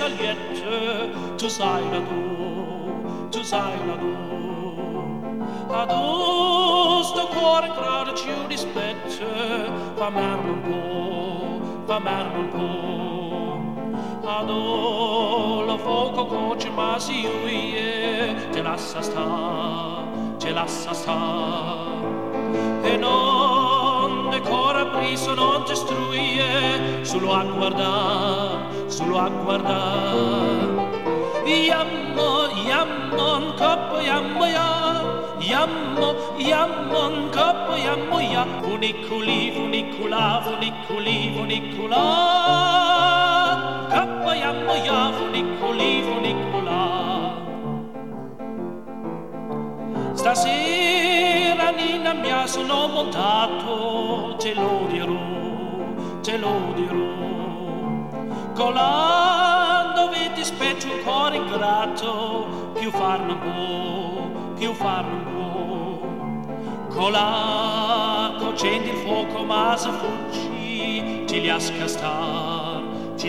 saliette, tu sai laddù. Adò sto cuore in grado ci dispette, fa merda un po'. Adò lo fuoco coce ma si uie, te lascia sta. E non decora priso, non ti struie, solo a guardar. Jammon, koppo, jammo, koppo, jammo, ja. Funiculi, koppo, jammo, ja. Funicula. Stasera, Nina mia, sono montato, te lo dirò. Colando vi ti spezzo un cuore ingrato, più far non può. Colato, accendi il fuoco ma se fuggi, ti lascia star.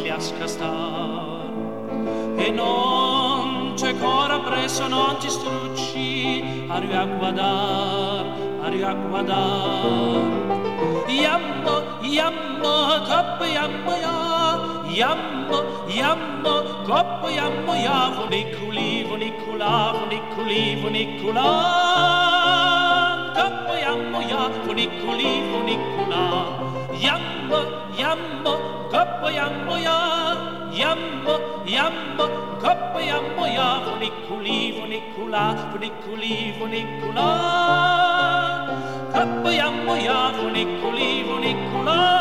E non c'è cora presso, non ti strucci, arrivi a guardar. Jammo, koppo, jammo, ja. Jammo, koppo, jammo, ja. Funicula. Koppo, jammo, ja. Funicula. Jammo, koppo, jammo, ja. Jammo, koppo, jammo, ja. Funicula. Koppo, jammo, ja. Funicula.